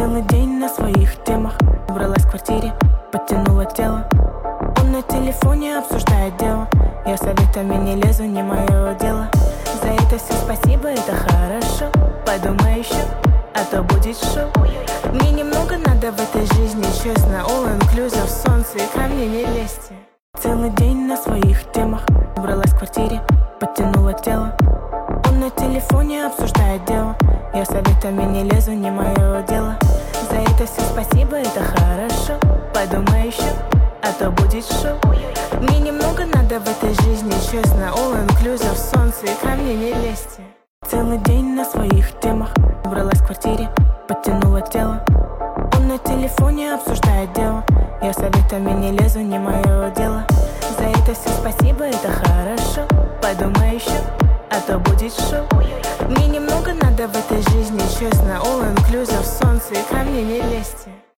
Целый день на своих темах. Убралась в квартире, подтянула тело. Он на телефоне обсуждает дело. Я советами не лезу, не мое дело. За это все спасибо, это хорошо. Подумай еще, а то будет шоу. Мне немного надо в этой жизни, честно. All inclusive, солнце, и ко мне не лезьте. Целый день на своих темах. Убралась в квартире, подтянула тело. Он на телефоне обсуждает дело. Я советами не лезу, не мое дело. За это все спасибо, это хорошо. Подумай еще, а то будет шоу. Мне немного надо в этой жизни, честно. All inclusive, солнце, и ко мне не лезьте. Целый день на своих темах. Убралась в квартире, подтянула тело. Он на телефоне обсуждает дело. Я советами не лезу, не мое дело. За это все спасибо, это хорошо. Подумай еще, а то будет шоу. Мне немного надо в этой жизни, честно. All inclusive, солнце, и ко мне не лезьте.